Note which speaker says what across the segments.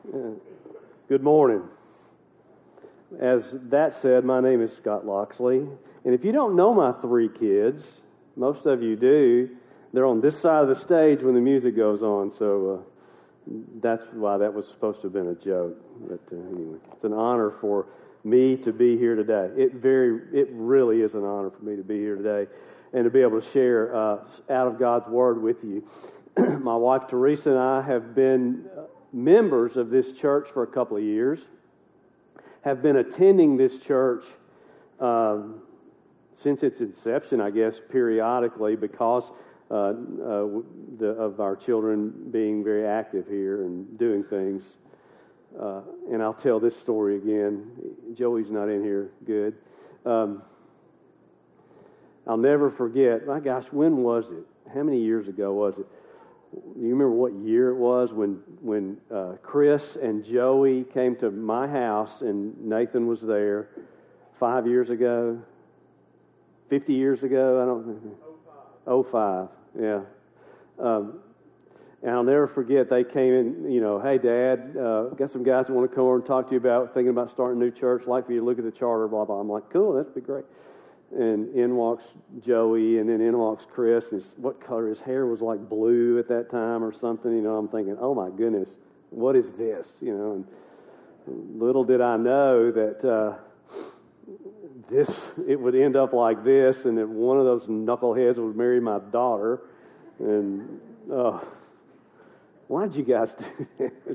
Speaker 1: Good morning. As that said, my name is Scott Loxley, and if you don't know my three kids, most of you do, they're on this side of the stage when the music goes on, so that's why that was supposed to have been a joke. But anyway, it's an honor for me to be here today. It really is an honor for me to be here today and to be able to share out of God's Word with you. My wife Teresa and I have been members of this church for a couple of years, have been attending this church since its inception, I guess, periodically because of our children being very active here and doing things. And I'll tell this story again. Joey's not in here. Good. I'll never forget. My gosh, when was it? How many years ago was it? You remember what year it was when Chris and Joey came to my house and Nathan was there 5 years ago? 50 years ago? I don't know. 05. Yeah. And I'll never forget, they came in, hey, Dad, got some guys that want to come over and talk to you about thinking about starting a new church, like for you to look at the charter, blah, blah. I'm like, cool, that'd be great. And in walks Joey, and then in walks Chris. And what color? His hair was like blue at that time or something. I'm thinking, oh my goodness, what is this? And little did I know that it would end up like this, and that one of those knuckleheads would marry my daughter. And why did you guys do that?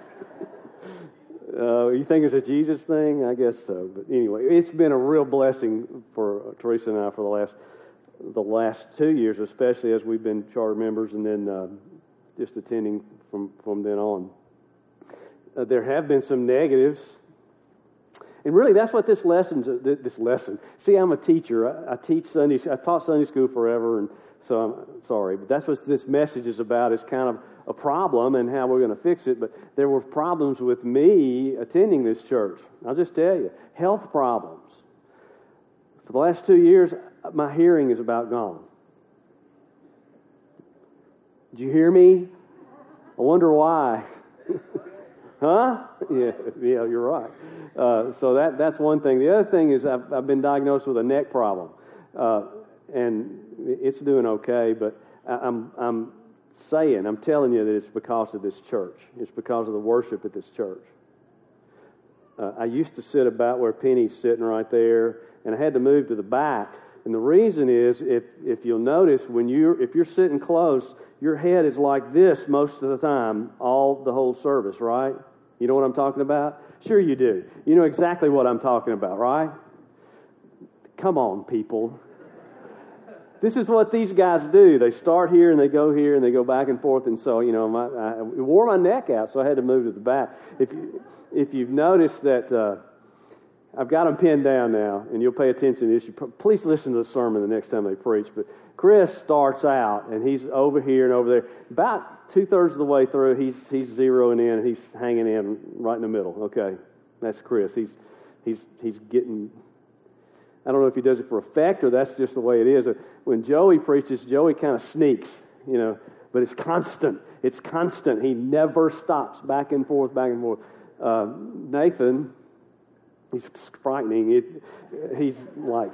Speaker 1: You think it's a Jesus thing? I guess so. But anyway, it's been a real blessing for Teresa and I for the last 2 years, especially as we've been charter members and then just attending from then on. There have been some negatives. And really, that's what this lesson. See, I'm a teacher. I teach Sunday. I taught Sunday school forever, and so I'm sorry. But that's what this message is about, is kind of a problem and how we're going to fix it. But there were problems with me attending this church. I'll just tell you, health problems. For the last 2 years, my hearing is about gone. Did you hear me? I wonder why. Huh? Yeah, you're right. So that's one thing. The other thing is I've been diagnosed with a neck problem, and it's doing okay. But I'm telling you that it's because of this church. It's because of the worship at this church. I used to sit about where Penny's sitting right there, and I had to move to the back. And the reason is, if you'll notice, if you're sitting close, your head is like this most of the time, the whole service, right? You know what I'm talking about? Sure you do. You know exactly what I'm talking about, right? Come on, people. This is what these guys do. They start here and they go here and they go back and forth. And so, I wore my neck out, so I had to move to the back. If you've noticed that I've got them pinned down now, and you'll pay attention to this. Please listen to the sermon the next time they preach. But Chris starts out, and he's over here and over there. About 2/3 of the way through, he's zeroing in, and he's hanging in right in the middle. Okay, that's Chris. He's getting. I don't know if he does it for effect or that's just the way it is. When Joey preaches, Joey kind of sneaks, but it's constant. It's constant. He never stops, back and forth, back and forth. Nathan, he's frightening. He's like,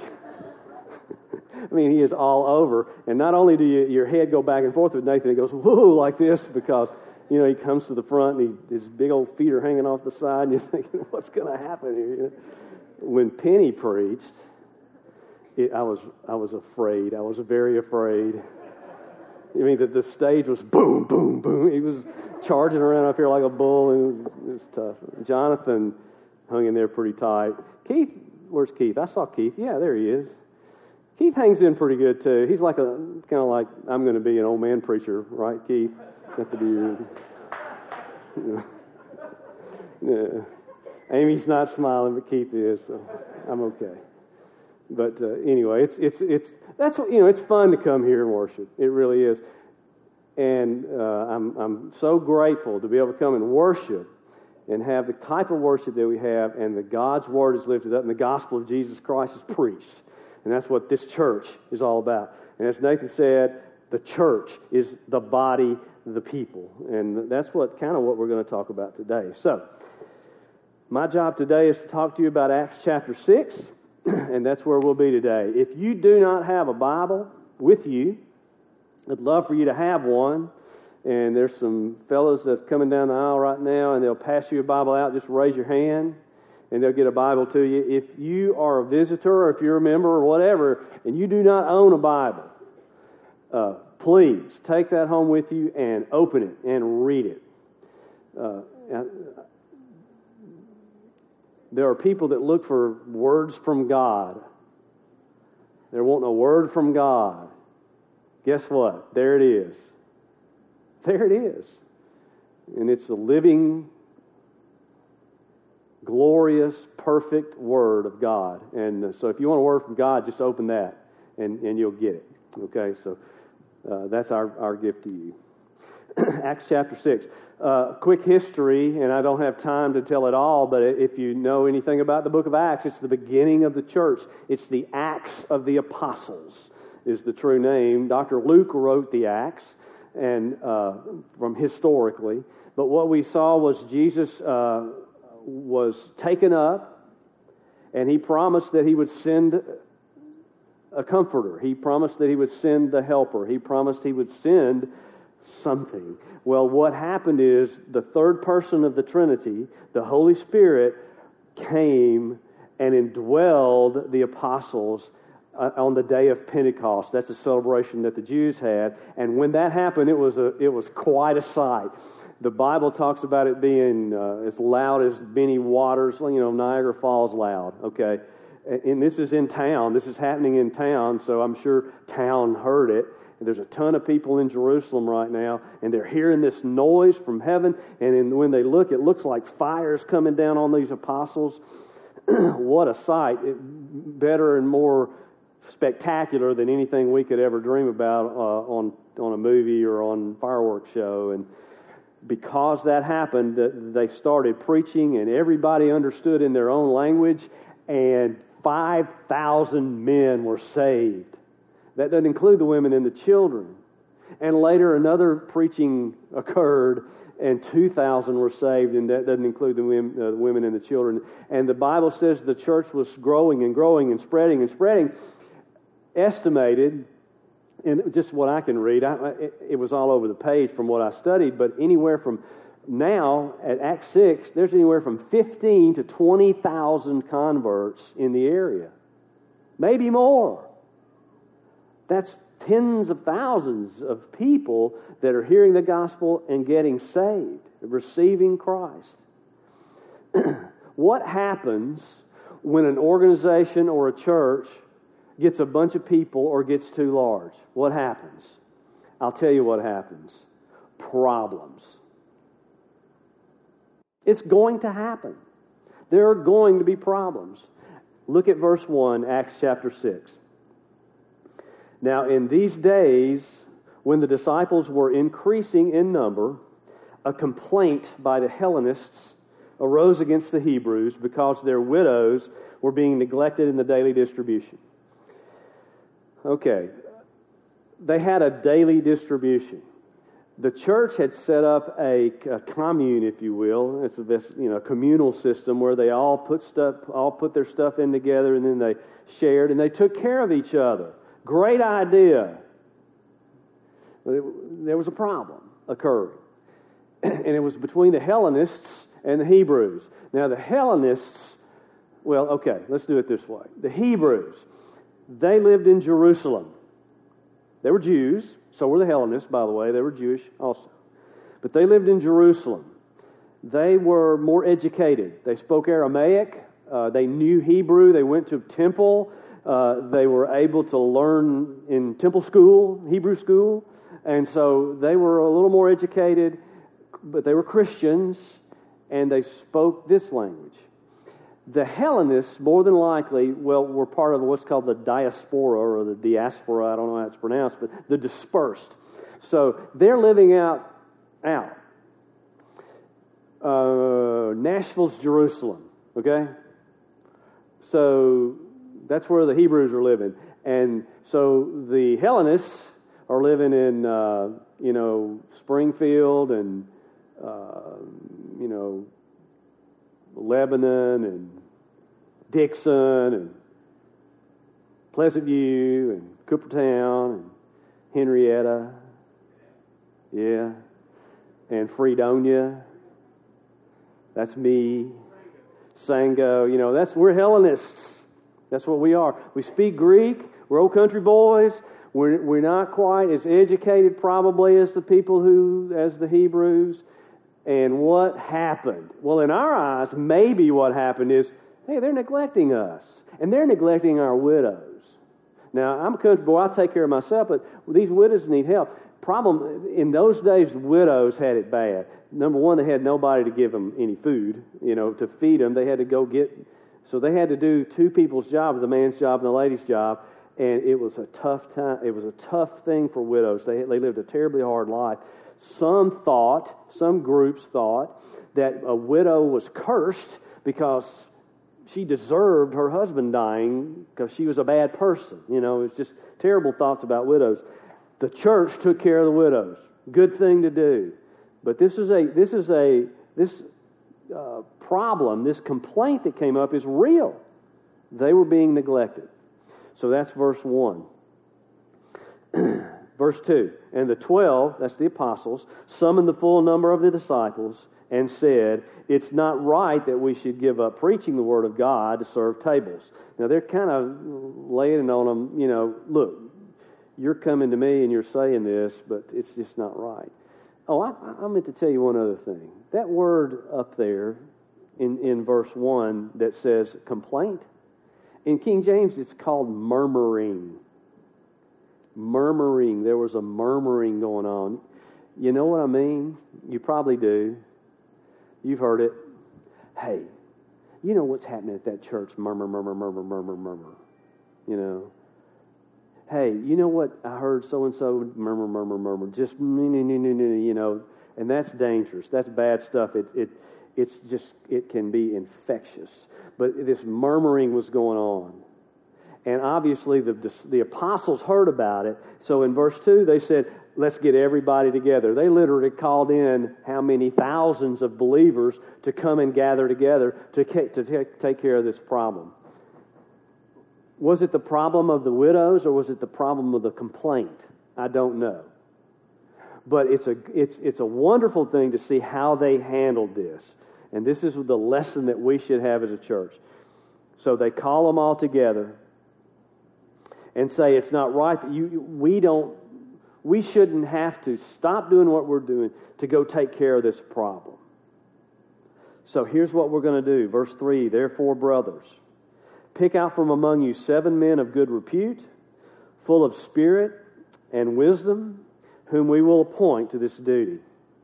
Speaker 1: he is all over. And not only do your head go back and forth with Nathan, it goes, whoa, like this, because, he comes to the front and his big old feet are hanging off the side, and you're thinking, what's going to happen here? When Penny preached, I was afraid. I was very afraid. The stage was boom, boom, boom. He was charging around up here like a bull, and it was tough. Jonathan hung in there pretty tight. Keith, where's Keith? I saw Keith. Yeah, there he is. Keith hangs in pretty good too. He's like kind of like I'm going to be an old man preacher, right, Keith? Got the beard. Yeah. Amy's not smiling, but Keith is, so I'm okay. But anyway, it's fun to come here and worship. It really is, and I'm so grateful to be able to come and worship and have the type of worship that we have, and that God's Word is lifted up, and the gospel of Jesus Christ is preached, and that's what this church is all about. And as Nathan said, The church is the body, the people. And that's what we're going to talk about today. So, my job today is to talk to you about Acts chapter 6, and that's where we'll be today. If you do not have a Bible with you, I'd love for you to have one. And there's some fellows that's coming down the aisle right now, and they'll pass you a Bible out. Just raise your hand, and they'll get a Bible to you. If you are a visitor, or if you're a member, or whatever, and you do not own a Bible, please take that home with you and open it and read it. There are people that look for words from God. They're wanting a word from God. Guess what? There it is. There it is. And it's the living, glorious, perfect Word of God. And so if you want a word from God, just open that and you'll get it. Okay, so that's our gift to you. Acts chapter 6. Quick history, and I don't have time to tell it all, but if you know anything about the book of Acts, it's the beginning of the church. It's the Acts of the Apostles is the true name. Dr. Luke wrote the Acts, and from historically. But what we saw was Jesus was taken up, and he promised that he would send a comforter. He promised that he would send the helper. He promised he would send something. Well, what happened is the third person of the Trinity, the Holy Spirit, came and indwelled the apostles on the day of Pentecost. That's a celebration that the Jews had. And when that happened, it was quite a sight. The Bible talks about it being as loud as many waters, Niagara Falls loud, okay? And this is in town. This is happening in town, so I'm sure town heard it. And there's a ton of people in Jerusalem right now, and they're hearing this noise from heaven, and when they look, it looks like fire's coming down on these apostles. What a sight. Better and more spectacular than anything we could ever dream about on a movie or on fireworks show. And because that happened, they started preaching, and everybody understood in their own language, and 5,000 men were saved. That doesn't include the women and the children. And later another preaching occurred, and 2,000 were saved, and that doesn't include the women and the children. And the Bible says the church was growing and growing and spreading and spreading. Estimated, and just what I can read, it was all over the page from what I studied, but anywhere from now, at Acts 6, there's anywhere from 15 to 20,000 converts in the area. Maybe more. That's tens of thousands of people that are hearing the gospel and getting saved, receiving Christ. What happens when an organization or a church gets a bunch of people or gets too large? What happens? I'll tell you what happens. Problems. It's going to happen. There are going to be problems. Look at verse 1, Acts chapter 6. Now, in these days, when the disciples were increasing in number, a complaint by the Hellenists arose against the Hebrews because their widows were being neglected in the daily distribution. Okay, they had a daily distribution. The church had set up a commune, if you will. It's a communal system where they all put their stuff in together, and then they shared and they took care of each other. Great idea. But there was a problem occurring, and it was between the Hellenists and the Hebrews. Now the Hellenists, let's do it this way. The Hebrews, they lived in Jerusalem. They were Jews. So were the Hellenists, by the way. They were Jewish also. But they lived in Jerusalem. They were more educated. They spoke Aramaic. They knew Hebrew. They went to temple. They were able to learn in temple school, Hebrew school. And so they were a little more educated, but they were Christians, and they spoke this language. The Hellenists, more than likely, were part of what's called the diaspora, or the diaspora, I don't know how it's pronounced, but the dispersed. So they're living out. Nashville's Jerusalem, okay? So that's where the Hebrews were living. And so the Hellenists are living in, Springfield and, Lebanon and Dixon and Pleasant View and Coopertown and Henrietta, yeah, and Fredonia. That's me. Sango, we're Hellenists. That's what we are. We speak Greek. We're old country boys. We're not quite as educated probably as the Hebrews. And what happened? Well, in our eyes, maybe what happened is, hey, they're neglecting us. And they're neglecting our widows. Now, I'm a country boy. I take care of myself, but these widows need help. Problem, in those days, widows had it bad. Number one, they had nobody to give them any food, to feed them. They had to go so they had to do two people's jobs, the man's job and the lady's job, and it was a tough time. It was a tough thing for widows. They lived a terribly hard life. Some groups thought that a widow was cursed because she deserved her husband dying because she was a bad person. It was just terrible thoughts about widows. The church took care of the widows. Good thing to do. But this problem, this complaint that came up is real. They were being neglected. So that's verse 1. Verse 2. And the 12, that's the apostles, summoned the full number of the disciples and said, it's not right that we should give up preaching the word of God to serve tables. Now they're kind of laying it on them, look, you're coming to me and you're saying this, but it's just not right. Oh, I meant to tell you one other thing. That word up there in verse 1 that says complaint, in King James it's called murmuring. Murmuring. There was a murmuring going on. You know what I mean? You probably do. You've heard it. Hey, you know what's happening at that church? Murmur, murmur, murmur, murmur, murmur. Hey, you know what I heard so-and-so murmur, murmur, murmur. Just, and that's dangerous. That's bad stuff. It can be infectious. But this murmuring was going on. And obviously the apostles heard about it. So in verse 2, they said, let's get everybody together. They literally called in how many thousands of believers to come and gather together to take care of this problem. Was it the problem of the widows or was it the problem of the complaint? I don't know. But it's a wonderful thing to see how they handled this. And this is the lesson that we should have as a church. So they call them all together and say it's not right that we shouldn't have to stop doing what we're doing to go take care of this problem. So here's what we're going to do. Verse 3, therefore, brothers, pick out from among you 7 men of good repute, full of spirit and wisdom, whom we will appoint to this duty.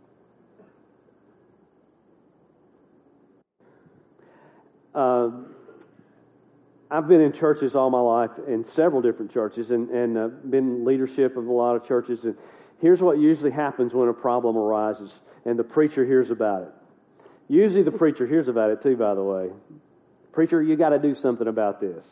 Speaker 1: I've been in churches all my life, in several different churches, and been in leadership of a lot of churches. And here's what usually happens when a problem arises, and the preacher hears about it. Usually the preacher hears about it too, by the way. Preacher, you got to do something about this,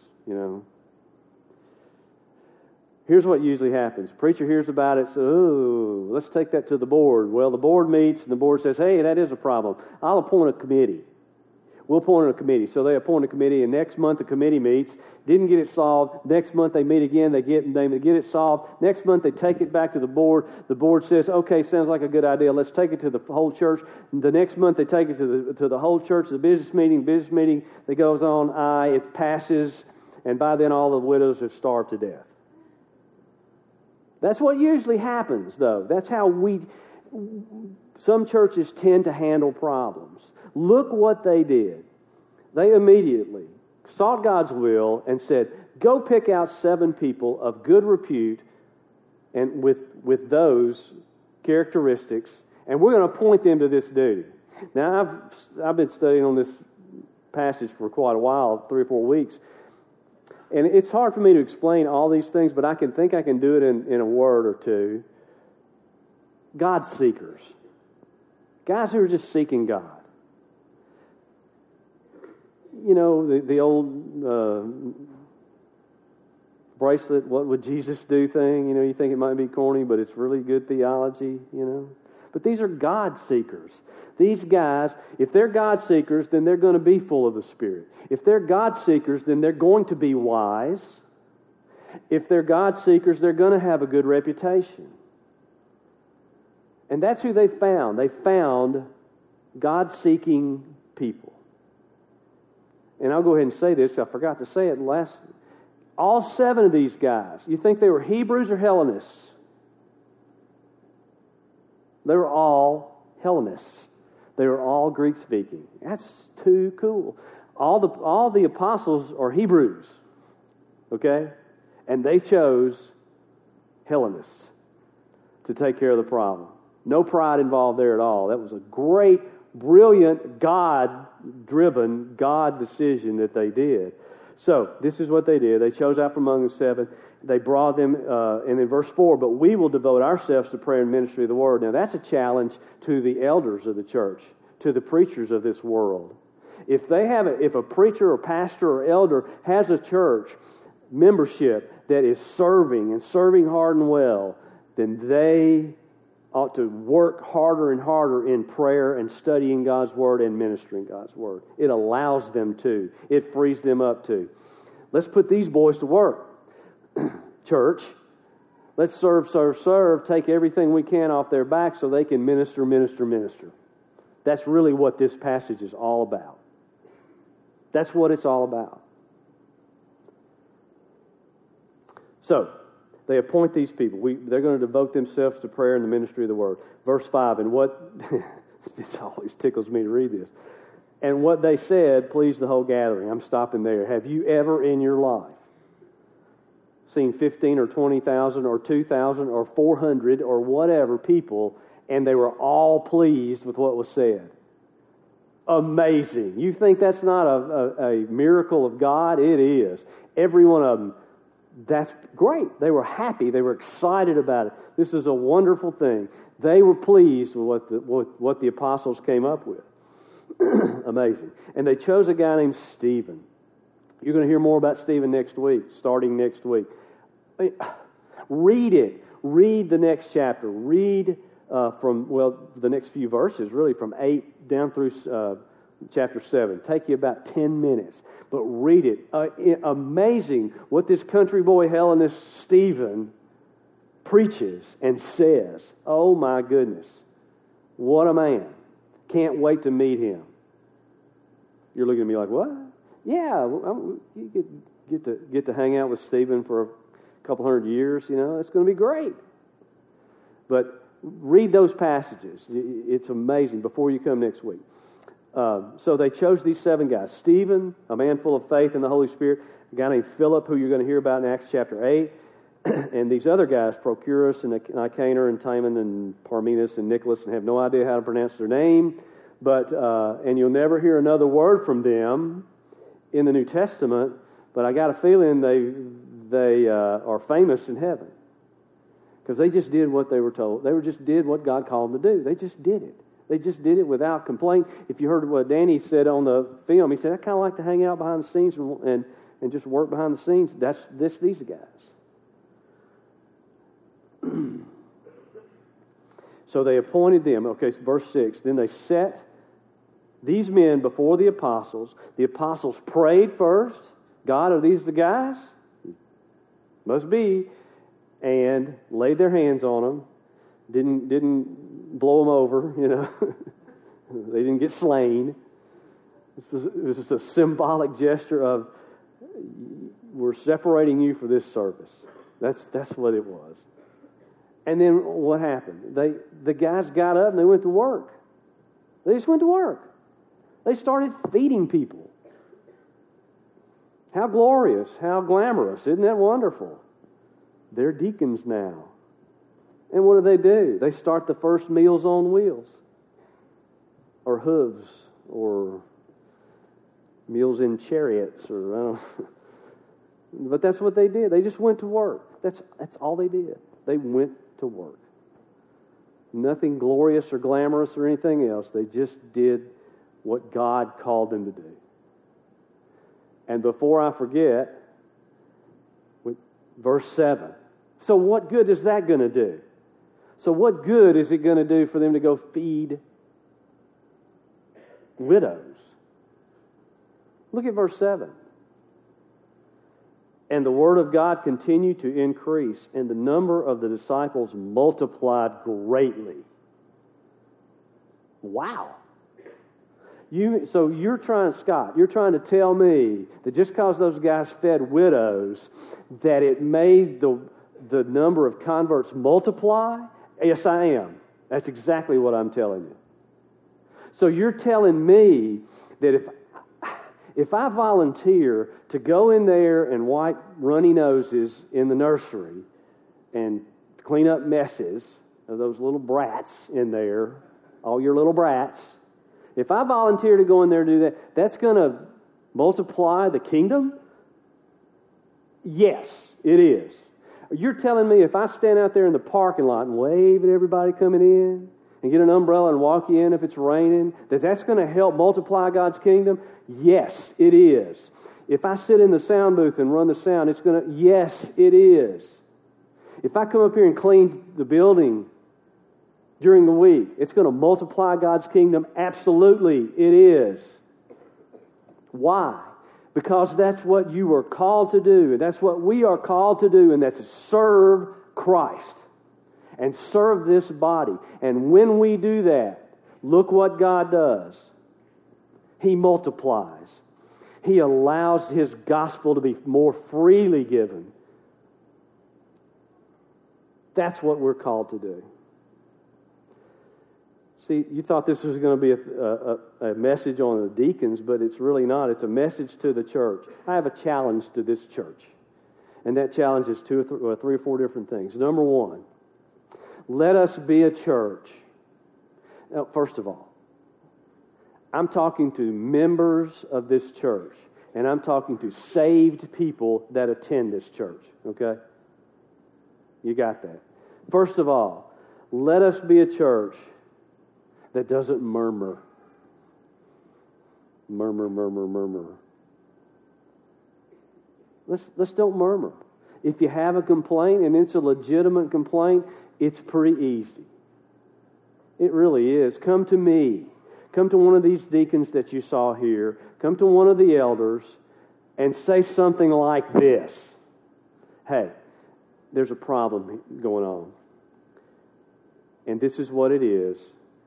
Speaker 1: Here's what usually happens. Preacher hears about it, so, let's take that to the board. Well, the board meets, and the board says, hey, that is a problem. I'll appoint a committee. We'll appoint a committee. So they appoint a committee, and next month the committee meets. Didn't get it solved. Next month they meet again. They get it solved. Next month they take it back to the board. The board says, okay, sounds like a good idea. Let's take it to the whole church. The next month they take it to the whole church, the business meeting that goes on. It passes, and by then all the widows have starved to death. That's what usually happens, though. That's how some churches tend to handle problems. Look what they did. They immediately sought God's will and said, go pick out 7 people of good repute and with those characteristics, and we're going to appoint them to this duty. Now, I've been studying on this passage for quite a while, 3 or 4 weeks, and it's hard for me to explain all these things, but I can do it in a word or two. God seekers. Guys who are just seeking God. The old bracelet, what would Jesus do thing. You think it might be corny, but it's really good theology, But these are God seekers. These guys, if they're God seekers, then they're going to be full of the Spirit. If they're God seekers, then they're going to be wise. If they're God seekers, they're going to have a good reputation. And that's who they found. They found God-seeking people. And I'll go ahead and say this. I forgot to say it last. All 7 of these guys, you think they were Hebrews or Hellenists? They were all Hellenists. They were all Greek-speaking. That's too cool. All the apostles are Hebrews. Okay? And they chose Hellenists to take care of the problem. No pride involved there at all. That was a great, brilliant, God-driven, God decision that they did. So, this is what they did. They chose out from among the 7. They brought them, and in verse 4, but we will devote ourselves to prayer and ministry of the Word. Now, that's a challenge to the elders of the church, to the preachers of this world. If a preacher or pastor or elder has a church membership that is serving hard and well, then they ought to work harder and harder in prayer and studying God's Word and ministering God's Word. It allows them to. It frees them up to. Let's put these boys to work. Church, let's serve, take everything we can off their back so they can minister. That's really what this passage is all about. That's what it's all about. So, they appoint these people. They're going to devote themselves to prayer and the ministry of the Word. Verse 5, and what... this always tickles me to read this. And what they said pleased the whole gathering. I'm stopping there. Have you ever in your life seen 15 or 20,000 or 2,000 or 400 or whatever people, and they were all pleased with what was said? Amazing. You think that's not a miracle of God? It is. Every one of them. That's great. They were happy. They were excited about it. This is a wonderful thing. They were pleased with what the apostles came up with. Amazing. And they chose a guy named Stephen. You're going to hear more about Stephen next week, starting next week. Read it. Read the next chapter. Read the next few verses, really, from 8 down through chapter 7. Take you about 10 minutes. But read it. Amazing what this country boy Hellenist Stephen preaches and says. Oh my goodness. What a man. Can't wait to meet him. You're looking at me like, what? Yeah, you get to hang out with Stephen for a couple hundred years. It's going to be great. But read those passages. It's amazing before you come next week. So they chose these 7 guys. Stephen, a man full of faith in the Holy Spirit. A guy named Philip, who you're going to hear about in Acts chapter 8. And these other guys, Procurus and Nicanor and Timon and Parmenas and Nicholas, and have no idea how to pronounce their name. But and you'll never hear another word from them in the New Testament. But I got a feeling they are famous in heaven. Because they just did what they were told. They just did what God called them to do. They just did it. They just did it without complaint. If you heard what Danny said on the film, he said, I kind of like to hang out behind the scenes and just work behind the scenes. That's these guys. So they appointed them. Okay, so verse 6. Then they set these men before the apostles. The apostles prayed first. God, are these the guys? Must be. And laid their hands on them. Didn't blow them over, They didn't get slain. It was just a symbolic gesture of, we're separating you for this service. That's what it was. And then what happened? The guys got up and they went to work. They just went to work. They started feeding people. How glorious, how glamorous. Isn't that wonderful? They're deacons now. And what do? They start the first Meals on Wheels. Or hooves. Or Meals in Chariots. Or I don't know. But that's what they did. They just went to work. That's all they did. They went to work. Nothing glorious or glamorous or anything else. They just did what God called them to do. And before I forget, Verse 7. So what good is that going to do? So what good is it going to do for them to go feed widows? Look at verse 7. And the word of God continued to increase, and the number of the disciples multiplied greatly. Wow. So you're trying to tell me that just because those guys fed widows, that it made the number of converts multiply? Yes, I am. That's exactly what I'm telling you. So you're telling me that if I volunteer to go in there and wipe runny noses in the nursery and clean up messes of those little brats in there, all your little brats, if I volunteer to go in there and do that, that's going to multiply the kingdom? Yes, it is. You're telling me if I stand out there in the parking lot and wave at everybody coming in and get an umbrella and walk you in if it's raining, that's going to help multiply God's kingdom? Yes, it is. If I sit in the sound booth and run the sound, yes, it is. If I come up here and clean the building during the week, it's going to multiply God's kingdom? Absolutely, it is. Why? Because that's what you are called to do, and that's what we are called to do, and that's to serve Christ and serve this body. And when we do that, look what God does. He multiplies. He allows His gospel to be more freely given. That's what we're called to do. See, you thought this was going to be a message on the deacons, but it's really not. It's a message to the church. I have a challenge to this church. And that challenge is three or four different things. Number one, let us be a church. Now, first of all, I'm talking to members of this church, and I'm talking to saved people that attend this church, okay? You got that. First of all, let us be a church that doesn't murmur. Murmur. Let's don't murmur. If you have a complaint and it's a legitimate complaint, it's pretty easy. It really is. Come to me. Come to one of these deacons that you saw here. Come to one of the elders and say something like this. Hey, there's a problem going on. And this is what it is.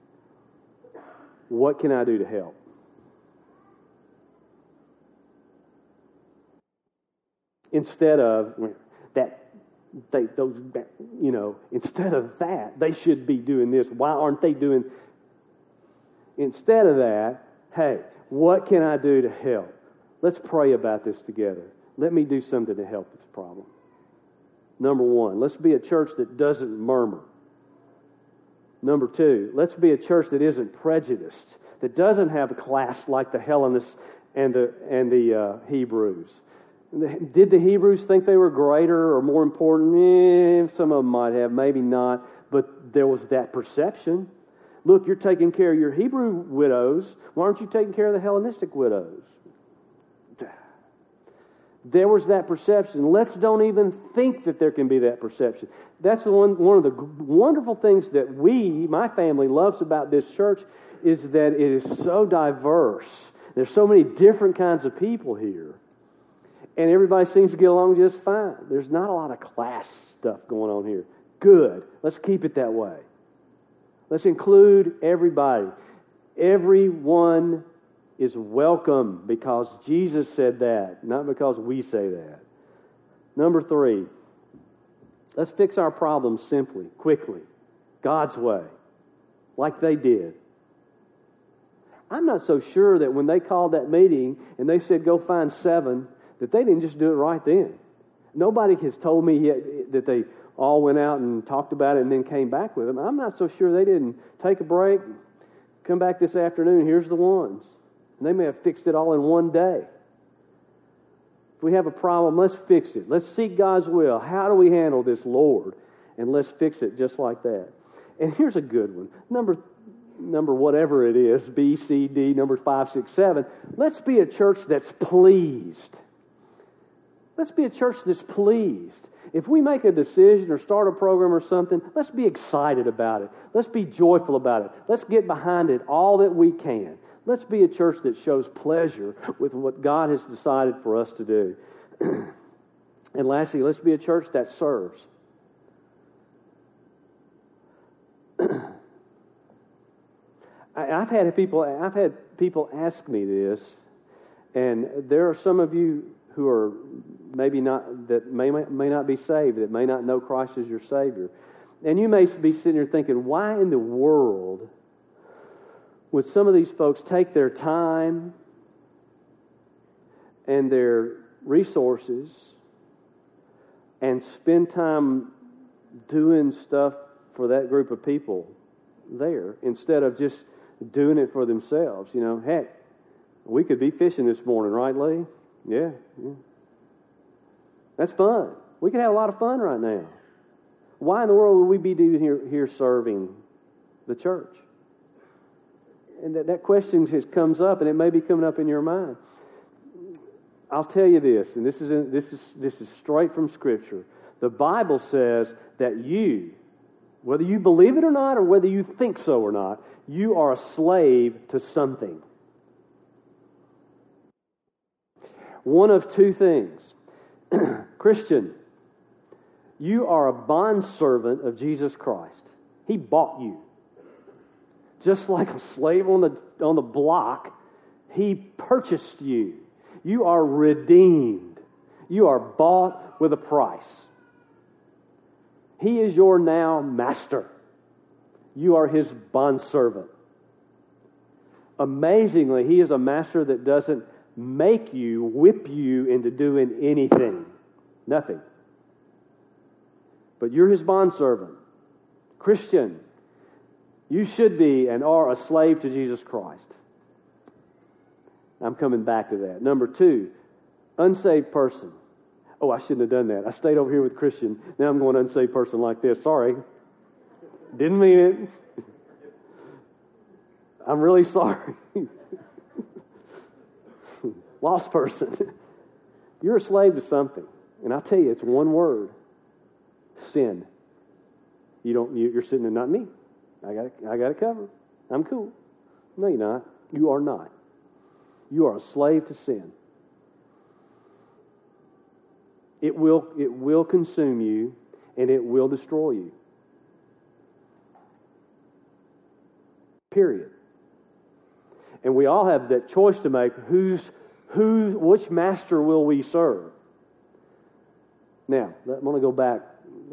Speaker 1: What can I do to help? Instead of instead of that, they should be doing this. Why aren't they doing? Instead of that, hey, what can I do to help? Let's pray about this together. Let me do something to help this problem. Number one, let's be a church that doesn't murmur. Number two, let's be a church that isn't prejudiced, that doesn't have a class like the Hellenists and the Hebrews. Did the Hebrews think they were greater or more important? Some of them might have, maybe not, but there was that perception. Look, you're taking care of your Hebrew widows. Why aren't you taking care of the Hellenistic widows? There was that perception. Let's don't even think that there can be that perception. That's one of the wonderful things that my family, loves about this church is that it is so diverse. There's so many different kinds of people here. And everybody seems to get along just fine. There's not a lot of class stuff going on here. Good. Let's keep it that way. Let's include everybody. Everyone is welcome because Jesus said that, not because we say that. Number three, let's fix our problems simply, quickly, God's way, like they did. I'm not so sure that when they called that meeting and they said go find 7, that they didn't just do it right then. Nobody has told me yet that they all went out and talked about it and then came back with them. I'm not so sure they didn't take a break, come back this afternoon, here's the ones. And they may have fixed it all in one day. If we have a problem, let's fix it. Let's seek God's will. How do we handle this, Lord? And let's fix it just like that. And here's a good one. Number whatever it is, B, C, D, number 5, 6, 7. Let's be a church that's pleased. Let's be a church that's pleased. If we make a decision or start a program or something, let's be excited about it. Let's be joyful about it. Let's get behind it all that we can. Let's be a church that shows pleasure with what God has decided for us to do. And lastly, let's be a church that serves. I've had people ask me this, and there are some of you who are maybe not, that may not be saved, that may not know Christ as your Savior. And you may be sitting here thinking, why in the world would some of these folks take their time and their resources and spend time doing stuff for that group of people there instead of just doing it for themselves? You know, heck, we could be fishing this morning, right, Lee? Yeah. That's fun. We could have a lot of fun right now. Why in the world would we be doing here serving the church? And that question comes up, and it may be coming up in your mind. I'll tell you this, and this is straight from Scripture. The Bible says that you, whether you believe it or not, or whether you think so or not, you are a slave to something. One of two things. Christian, you are a bondservant of Jesus Christ. He bought you. Just like a slave on the block, He purchased you. You are redeemed. You are bought with a price. He is your now master. You are His bondservant. Amazingly, He is a master that doesn't make you, whip you into doing anything. Nothing. But you're His bondservant. Christian, you should be and are a slave to Jesus Christ. I'm coming back to that. Number 2, unsaved person. Oh, I shouldn't have done that. I stayed over here with Christian. Now I'm going unsaved person like this. Sorry. Didn't mean it. I'm really sorry. Lost person. You're a slave to something. And I'll tell you, it's one word. Sin. You're sitting there, not me. I got it covered. I'm cool. No, you're not. You are not. You are a slave to sin. It will consume you, and it will destroy you. Period. And we all have that choice to make. Which master will we serve? Now, I'm going to go back.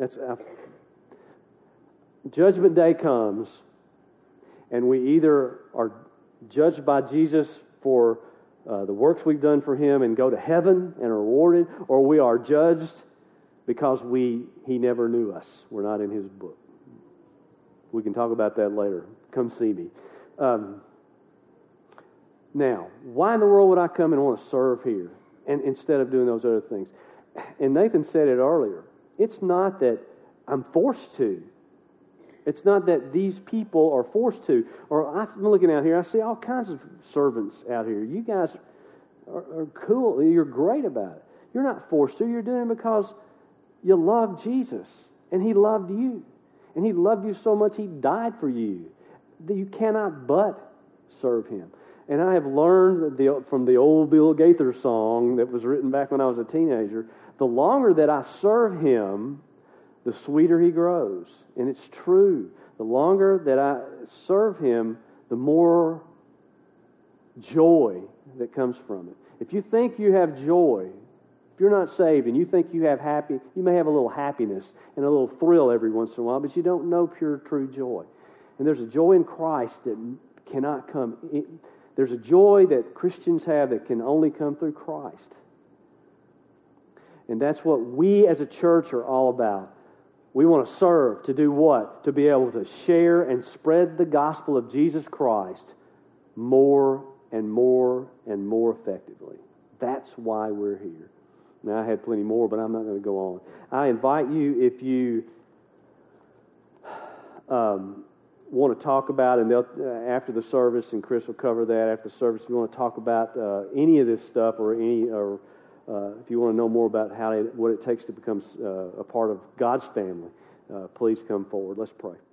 Speaker 1: Judgment Day comes, and we either are judged by Jesus for the works we've done for Him and go to heaven and are rewarded, or we are judged because He never knew us. We're not in His book. We can talk about that later. Come see me. Now, why in the world would I come and want to serve here and instead of doing those other things? And Nathan said it earlier. It's not that I'm forced to. It's not that these people are forced to. Or I'm looking out here, I see all kinds of servants out here. You guys are cool. You're great about it. You're not forced to. You're doing it because you love Jesus. And He loved you. And He loved you so much He died for you. That you cannot but serve Him. And I have learned from the old Bill Gaither song that was written back when I was a teenager, the longer that I serve Him, the sweeter He grows. And it's true. The longer that I serve Him, the more joy that comes from it. If you think you have joy, if you're not saved and you think you have you may have a little happiness and a little thrill every once in a while, but you don't know pure, true joy. And there's a joy in Christ that cannot come. There's a joy that Christians have that can only come through Christ. And that's what we as a church are all about. We want to serve, to do what? To be able to share and spread the gospel of Jesus Christ more and more and more effectively. That's why we're here. Now, I had plenty more, but I'm not going to go on. I invite you, if you want to talk about, and after the service, and Chris will cover that after the service, if you want to talk about any of this stuff or If you want to know more about what it takes to become a part of God's family, please come forward. Let's pray.